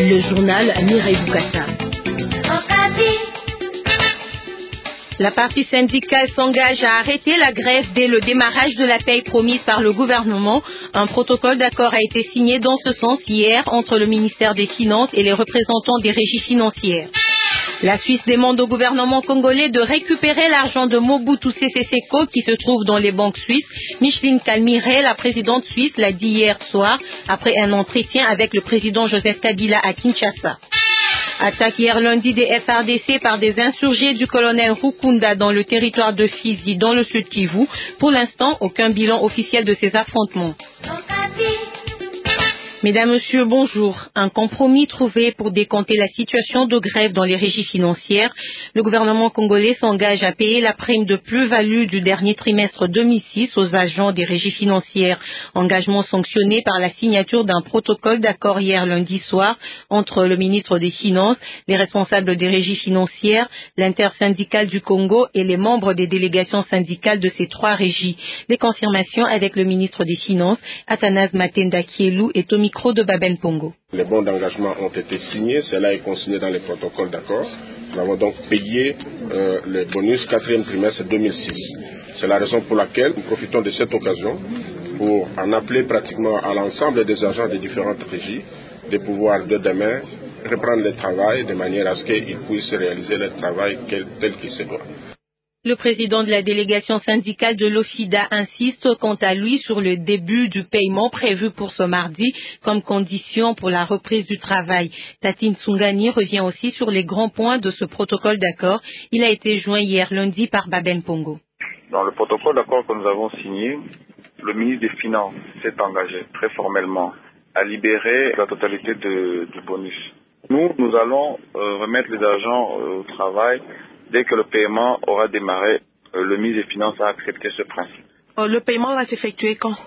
Le journal Mireille Boukassa. La partie syndicale s'engage à arrêter la grève dès le démarrage de la paie promise par le gouvernement. Un protocole d'accord a été signé dans ce sens hier entre le ministère des Finances et les représentants des régies financières. La Suisse demande au gouvernement congolais de récupérer l'argent de Mobutu Sese Seko qui se trouve dans les banques suisses. Micheline Kalmiré, la présidente suisse, l'a dit hier soir après un entretien avec le président Joseph Kabila à Kinshasa. Attaque hier lundi des FRDC par des insurgés du colonel Rukunda dans le territoire de Fizi, dans le sud Kivu. Pour l'instant, aucun bilan officiel de ces affrontements. Mesdames, Messieurs, bonjour. Un compromis trouvé pour décompter la situation de grève dans les régies financières. Le gouvernement congolais s'engage à payer la prime de plus-value du dernier trimestre 2006 aux agents des régies financières. Engagement sanctionné par la signature d'un protocole d'accord hier lundi soir entre le ministre des Finances, les responsables des régies financières, l'intersyndicale du Congo et les membres des délégations syndicales de ces trois régies. Les confirmations avec le ministre des Finances, Athanase Matenda Kielou et Tommy micro de Babel Pongo. Les bons d'engagement ont été signés, cela est consigné dans les protocoles d'accord. Nous avons donc payé les bonus 4e trimestre 2006. C'est la raison pour laquelle nous profitons de cette occasion pour en appeler pratiquement à l'ensemble des agents des différentes régies de pouvoir de demain reprendre le travail de manière à ce qu'ils puissent réaliser leur travail tel qu'il se doit. Le président de la délégation syndicale de l'OFIDA insiste quant à lui sur le début du paiement prévu pour ce mardi comme condition pour la reprise du travail. Tatine Tsungani revient aussi sur les grands points de ce protocole d'accord. Il a été joint hier lundi par Baben Pongo. Dans le protocole d'accord que nous avons signé, le ministre des Finances s'est engagé très formellement à libérer la totalité du bonus. Nous allons remettre les agents au travail. Dès que le paiement aura démarré, le ministre des Finances a accepté ce principe. Le paiement va s'effectuer quand?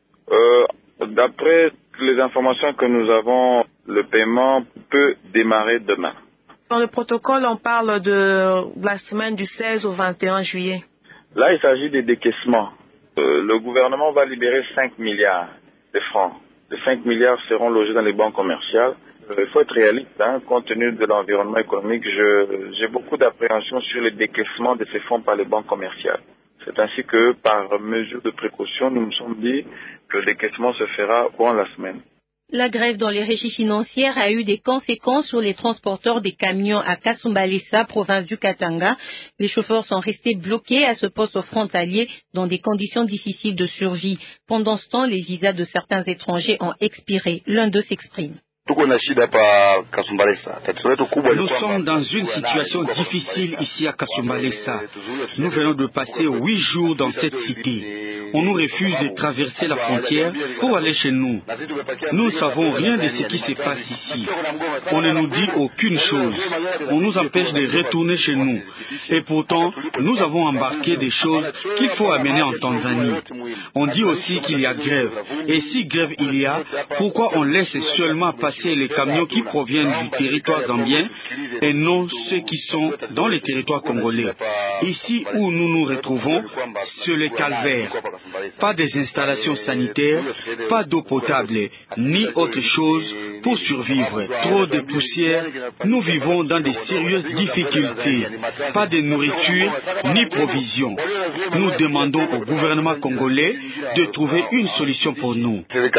D'après les informations que nous avons, le paiement peut démarrer demain. Dans le protocole, on parle de la semaine du 16 au 21 juillet. Là, il s'agit des décaissements. Le gouvernement va libérer 5 milliards de francs. Les 5 milliards seront logés dans les banques commerciales. Il faut être réaliste, compte tenu de l'environnement économique. J'ai beaucoup d'appréhension sur les décaissements de ces fonds par les banques commerciales. C'est ainsi que, par mesure de précaution, nous nous sommes dit que le décaissement se fera au cours de la semaine. La grève dans les régies financières a eu des conséquences sur les transporteurs des camions à Kasumbalesa, province du Katanga. Les chauffeurs sont restés bloqués à ce poste frontalier dans des conditions difficiles de survie. Pendant ce temps, les visas de certains étrangers ont expiré. L'un d'eux s'exprime. Nous sommes dans une situation difficile ici à Kasumbalesa. Nous venons de passer 8 jours dans cette cité. On nous refuse de traverser la frontière pour aller chez nous. Nous ne savons rien de ce qui se passe ici. On ne nous dit aucune chose. On nous empêche de retourner chez nous. Et pourtant, nous avons embarqué des choses qu'il faut amener en Tanzanie. On dit aussi qu'il y a grève. Et si grève il y a, pourquoi on laisse seulement passer les camions qui proviennent du territoire zambien et non ceux qui sont dans les territoires congolais? Ici où nous nous retrouvons, c'est le calvaire. Pas des installations sanitaires, pas d'eau potable, ni autre chose pour survivre. Trop de poussière, nous vivons dans de sérieuses difficultés. Pas de nourriture, ni provisions. Nous demandons au gouvernement congolais de trouver une solution pour nous.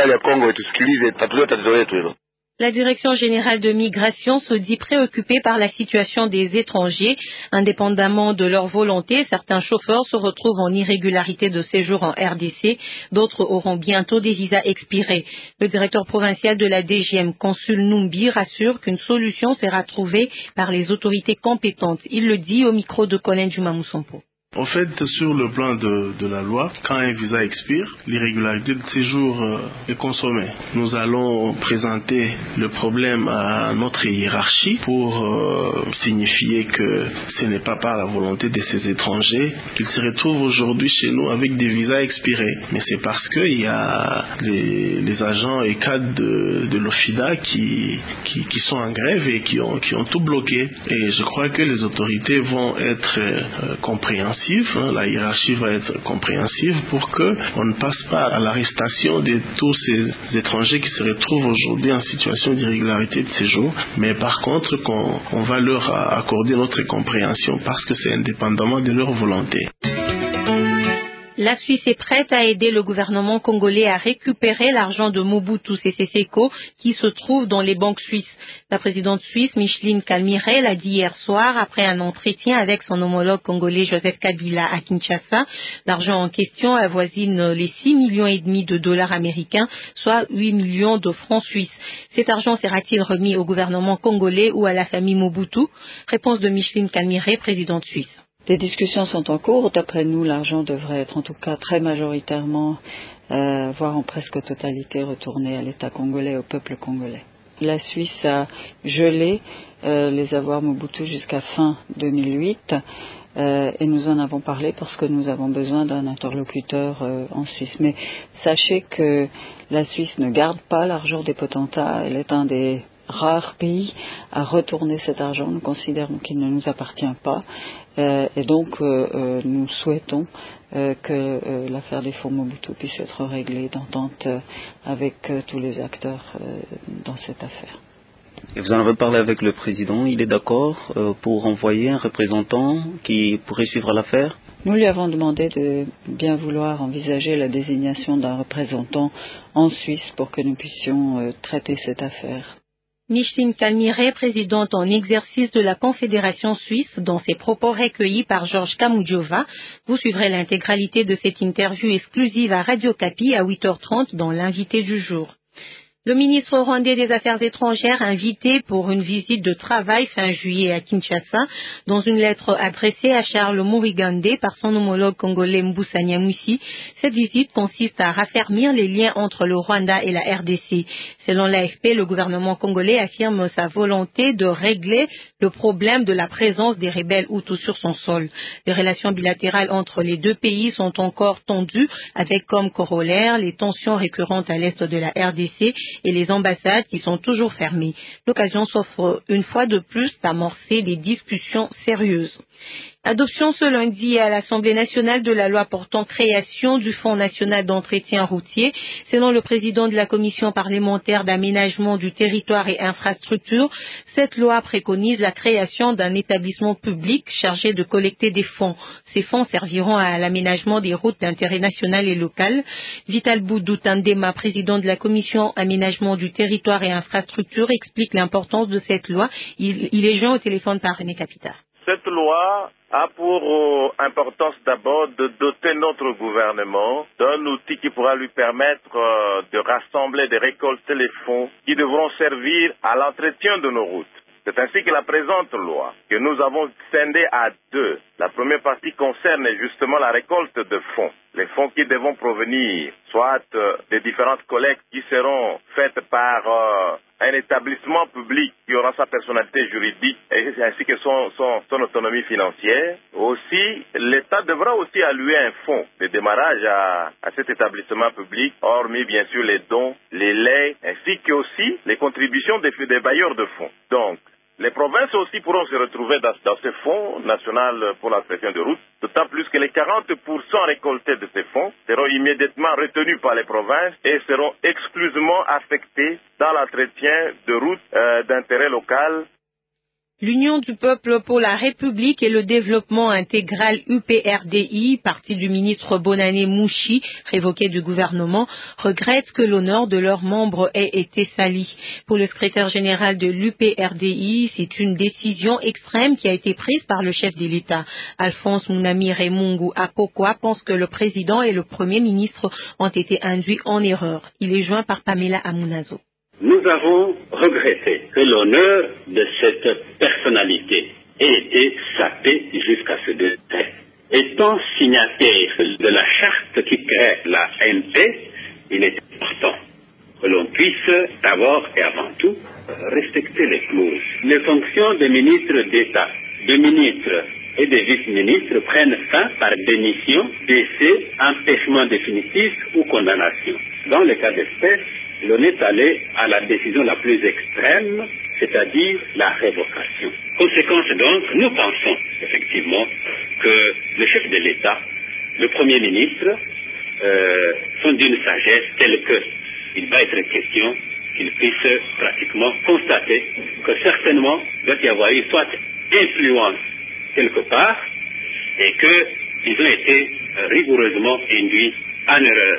La Direction générale de migration se dit préoccupée par la situation des étrangers. Indépendamment de leur volonté, certains chauffeurs se retrouvent en irrégularité de séjour en RDC. D'autres auront bientôt des visas expirés. Le directeur provincial de la DGM, Consul Numbi, rassure qu'une solution sera trouvée par les autorités compétentes. Il le dit au micro de Colin Dumamoussampo. En fait, sur le plan de la loi, quand un visa expire, l'irrégularité de séjour est consommée. Nous allons présenter le problème à notre hiérarchie pour signifier que ce n'est pas par la volonté de ces étrangers qu'ils se retrouvent aujourd'hui chez nous avec des visas expirés. Mais c'est parce qu'il y a les agents et cadres de l'OFIDA qui sont en grève et qui ont tout bloqué. Et je crois que les autorités vont être compréhensives compréhensive, la hiérarchie va être compréhensive pour qu'on ne passe pas à l'arrestation de tous ces étrangers qui se retrouvent aujourd'hui en situation d'irrégularité de séjour, mais par contre qu'on va leur accorder notre compréhension parce que c'est indépendamment de leur volonté. La Suisse est prête à aider le gouvernement congolais à récupérer l'argent de Mobutu Sese Seko qui se trouve dans les banques suisses. La présidente suisse Micheline Kalmiré l'a dit hier soir après un entretien avec son homologue congolais Joseph Kabila à Kinshasa. L'argent en question avoisine les 6,5 millions de dollars américains, soit 8 millions de francs suisses. Cet argent sera-t-il remis au gouvernement congolais ou à la famille Mobutu? Réponse de Micheline Kalmiré, présidente suisse. Des discussions sont en cours. D'après nous, l'argent devrait être en tout cas très majoritairement, voire en presque totalité, retourné à l'État congolais, au peuple congolais. La Suisse a gelé les avoirs Mobutu jusqu'à fin 2008 et nous en avons parlé parce que nous avons besoin d'un interlocuteur en Suisse. Mais sachez que la Suisse ne garde pas l'argent des potentats. Elle est un des rares pays à retourner cet argent. Nous considérons qu'il ne nous appartient pas et donc nous souhaitons que l'affaire des fonds Mobutu puisse être réglée d'entente avec tous les acteurs dans cette affaire. Et vous en avez parlé avec le président, il est d'accord pour envoyer un représentant qui pourrait suivre l'affaire? Nous lui avons demandé de bien vouloir envisager la désignation d'un représentant en Suisse pour que nous puissions traiter cette affaire. Micheline Kalmiré, présidente en exercice de la Confédération suisse, dans ses propos recueillis par Georges Kamoudjova. Vous suivrez l'intégralité de cette interview exclusive à Radio Kapi à 8h30 dans l'invité du jour. Le ministre rwandais des Affaires étrangères invité pour une visite de travail fin juillet à Kinshasa, dans une lettre adressée à Charles Murigande par son homologue congolais Mbusa Nyamwisi. Cette visite consiste à raffermir les liens entre le Rwanda et la RDC. Selon l'AFP, le gouvernement congolais affirme sa volonté de régler le problème de la présence des rebelles Hutus sur son sol. Les relations bilatérales entre les deux pays sont encore tendues, avec comme corollaire les tensions récurrentes à l'est de la RDC et les ambassades qui sont toujours fermées. L'occasion s'offre une fois de plus d'amorcer des discussions sérieuses. Adoption ce lundi à l'Assemblée nationale de la loi portant création du Fonds national d'entretien routier. Selon le président de la commission parlementaire d'aménagement du territoire et infrastructure, cette loi préconise la création d'un établissement public chargé de collecter des fonds. Ces fonds serviront à l'aménagement des routes d'intérêt national et local. Vital Boudou Tandema, président de la commission aménagement du territoire et infrastructure, explique l'importance de cette loi. Il est joint au téléphone par René Capita. Cette loi a pour importance d'abord de doter notre gouvernement d'un outil qui pourra lui permettre de rassembler, de récolter les fonds qui devront servir à l'entretien de nos routes. C'est ainsi que la présente loi, que nous avons scindée à deux. La première partie concerne justement la récolte de fonds. Les fonds qui devront provenir soit des différentes collectes qui seront faites par un établissement public qui aura sa personnalité juridique ainsi que son autonomie financière. Aussi, l'État devra aussi allouer un fonds de démarrage à cet établissement public, hormis bien sûr les dons, les legs, ainsi que aussi les contributions des bailleurs de fonds. Donc, les provinces aussi pourront se retrouver dans ce fonds national pour l'entretien de routes, d'autant plus que les 40% récoltés de ces fonds seront immédiatement retenus par les provinces et seront exclusivement affectés dans l'entretien de routes d'intérêt local. L'Union du peuple pour la République et le développement intégral UPRDI, parti du ministre Bonane Mouchi, révoqué du gouvernement, regrette que l'honneur de leurs membres ait été sali. Pour le secrétaire général de l'UPRDI, c'est une décision extrême qui a été prise par le chef de l'État. Alphonse Mounami Remungu Apokwa pense que le président et le premier ministre ont été induits en erreur. Il est joint par Pamela Amunazo. Nous avons regretté que l'honneur de cette personnalité ait été sapé jusqu'à ce degré. Étant signataire de la charte qui crée la NP, il est important que l'on puisse d'abord et avant tout respecter les clauses. Les fonctions des ministres d'État, de ministres et des vice-ministres prennent fin par démission, décès, empêchement définitif ou condamnation. Dans le cas d'espèce, l'on est allé à la décision la plus extrême, c'est-à-dire la révocation. Conséquence donc, nous pensons effectivement que le chef de l'État, le Premier ministre, sont d'une sagesse telle qu'il va être question qu'ils puissent pratiquement constater que certainement il doit y avoir eu soit influence quelque part et qu'ils ont été rigoureusement induits en erreur.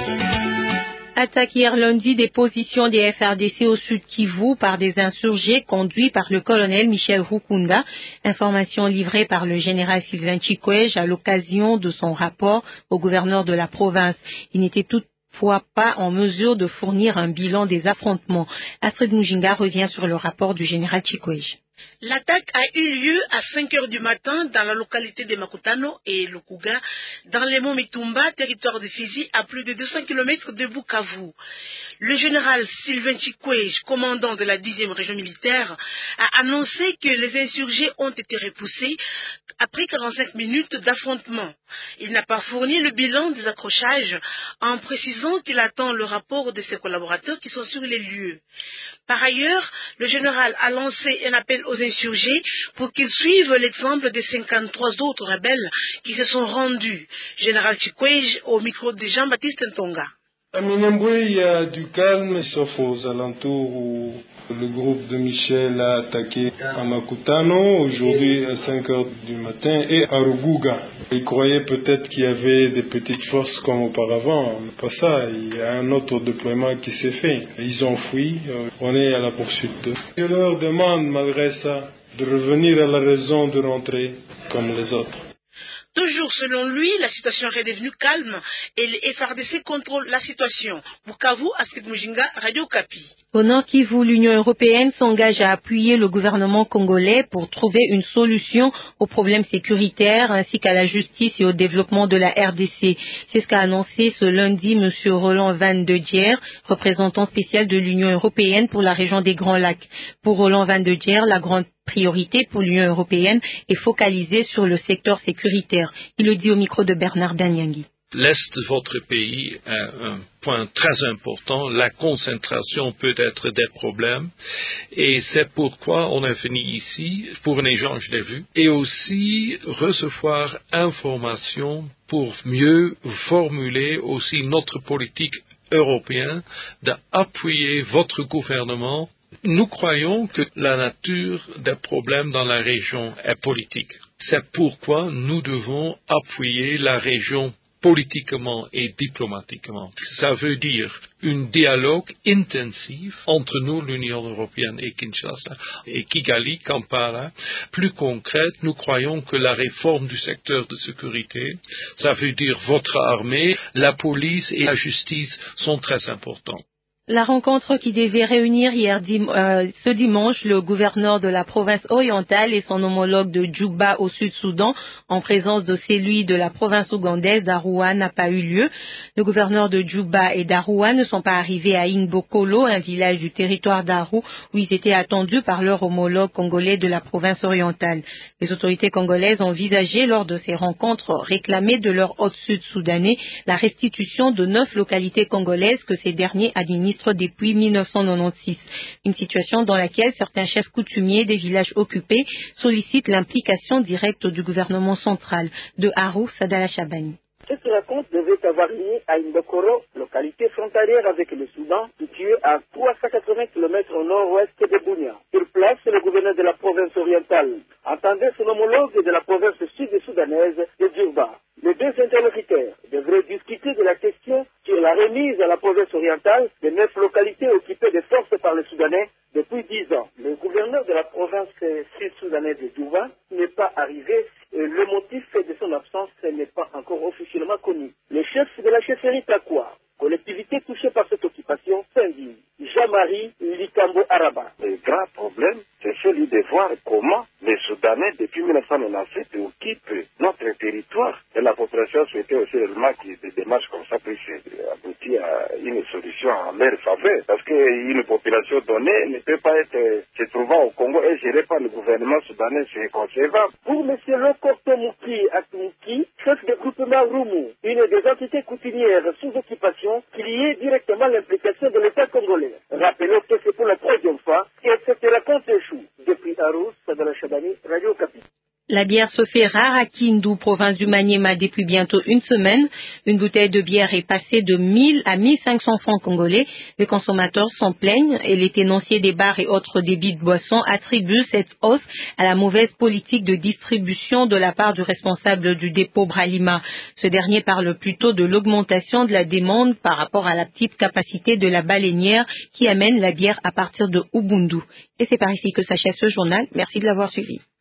Attaque hier lundi des positions des FRDC au sud Kivu par des insurgés conduits par le colonel Michel Rukunda. Information livrée par le général Sylvain Chikwege à l'occasion de son rapport au gouverneur de la province. Il n'était toutefois pas en mesure de fournir un bilan des affrontements. Astrid Mujinga revient sur le rapport du général Chikwege. L'attaque a eu lieu à 5 heures du matin dans la localité de Makutano et Lukuga, dans les monts Mitumba, territoire de Fizi, à plus de 200 km de Bukavu. Le général Sylvain Chikwege, commandant de la 10e région militaire, a annoncé que les insurgés ont été repoussés après 45 minutes d'affrontement. Il n'a pas fourni le bilan des accrochages en précisant qu'il attend le rapport de ses collaborateurs qui sont sur les lieux. Par ailleurs, le général a lancé un appel aux insurgés pour qu'ils suivent l'exemple des 53 autres rebelles qui se sont rendus. Général Chikwege au micro de Jean-Baptiste Ntonga. À Minembwe, il y a du calme, sauf aux alentours où le groupe de Michel a attaqué à Makutano, aujourd'hui à 5 heures du matin, et à Ruguga. Ils croyaient peut-être qu'il y avait des petites forces comme auparavant, mais pas ça. Il y a un autre déploiement qui s'est fait. Ils ont fui, on est à la poursuite d'eux. Je leur demande, malgré ça, de revenir à la raison de rentrer comme les autres. Toujours selon lui, la situation est redevenue calme et les FRDC contrôlent la situation. Bukavu, Astrid Mujinga, Radio Kapi. Au Nord Kivu, l'Union européenne s'engage à appuyer le gouvernement congolais pour trouver une solution aux problèmes sécuritaires ainsi qu'à la justice et au développement de la RDC. C'est ce qu'a annoncé ce lundi M. Roland Van de Geer, représentant spécial de l'Union européenne pour la région des Grands Lacs. Pour Roland Van de Geer, la grande priorité pour l'Union européenne est focalisée sur le secteur sécuritaire. Il le dit au micro de Bernard Danyangui. L'Est de votre pays est un point très important. La concentration peut être des problèmes et c'est pourquoi on est venu ici pour un échange de vues et aussi recevoir informations pour mieux formuler aussi notre politique européenne d'appuyer votre gouvernement. Nous croyons que la nature des problèmes dans la région est politique. C'est pourquoi nous devons appuyer la région politiquement et diplomatiquement. Ça veut dire un dialogue intensif entre nous, l'Union européenne et Kinshasa, et Kigali, Kampala. Plus concrète, nous croyons que la réforme du secteur de sécurité, ça veut dire votre armée, la police et la justice sont très importants. La rencontre qui devait réunir ce dimanche le gouverneur de la province orientale et son homologue de Djouba au Sud-Soudan, en présence de celui de la province ougandaise d'Arua, n'a pas eu lieu. Le gouverneur de Djouba et d'Arua ne sont pas arrivés à Ingbokolo, un village du territoire d'Aru, où ils étaient attendus par leur homologue congolais de la province orientale. Les autorités congolaises ont envisagé lors de ces rencontres réclamées de leurs hôtes sud-soudanais la restitution de 9 localités congolaises que ces derniers administrent depuis 1996. Une situation dans laquelle certains chefs coutumiers des villages occupés sollicitent l'implication directe du gouvernement central. De Aru, Sadala Chabani. Cette rencontre devait avoir lieu à Imbokoro, localité frontalière avec le Soudan, située à 380 km au nord-ouest de Bunia. Sur place, le gouverneur de la province orientale entendait son homologue de la province sud-soudanaise de Djouba. Les deux interlocuteurs devraient discuter de la question sur la remise à la province orientale des 9 localités occupées de force par les Soudanais depuis 10 ans. Le gouverneur de la province sud-soudanaise de Djouba n'est pas arrivé. Le motif de son absence n'est pas encore officiellement connu. Le chef de la chefferie Takwa, collectivité touchée par cette occupation, s'indigne. Jean-Marie Likambo Araba. Le grand problème, c'est celui de voir comment les Soudanais, depuis 1997, occupent notre territoire. Et la population souhaitait aussi réellement que des démarches comme ça puissent aboutir à une solution en leur faveur. Parce qu'une population donnée ne peut pas être se trouvant au Congo et gérée par le gouvernement soudanais, c'est inconcevable. Pour M. Lokorto Mouki Atumki, chef de groupement Rumu, une des entités coutumières sous occupation, qui liait directement l'implication de l'État congolais. Rappelons que c'est pour la 3e fois que cette rencontre échoue. Depuis Arus, Sadala Chabani, Radio Kapi. La bière se fait rare à Kindu, province du Maniema, depuis bientôt une semaine. Une bouteille de bière est passée de 1000 à 1500 francs congolais. Les consommateurs s'en plaignent et les tenanciers des bars et autres débits de boissons attribuent cette hausse à la mauvaise politique de distribution de la part du responsable du dépôt Bralima. Ce dernier parle plutôt de l'augmentation de la demande par rapport à la petite capacité de la baleinière qui amène la bière à partir de Ubundu. Et c'est par ici que s'achève ce journal. Merci de l'avoir suivi.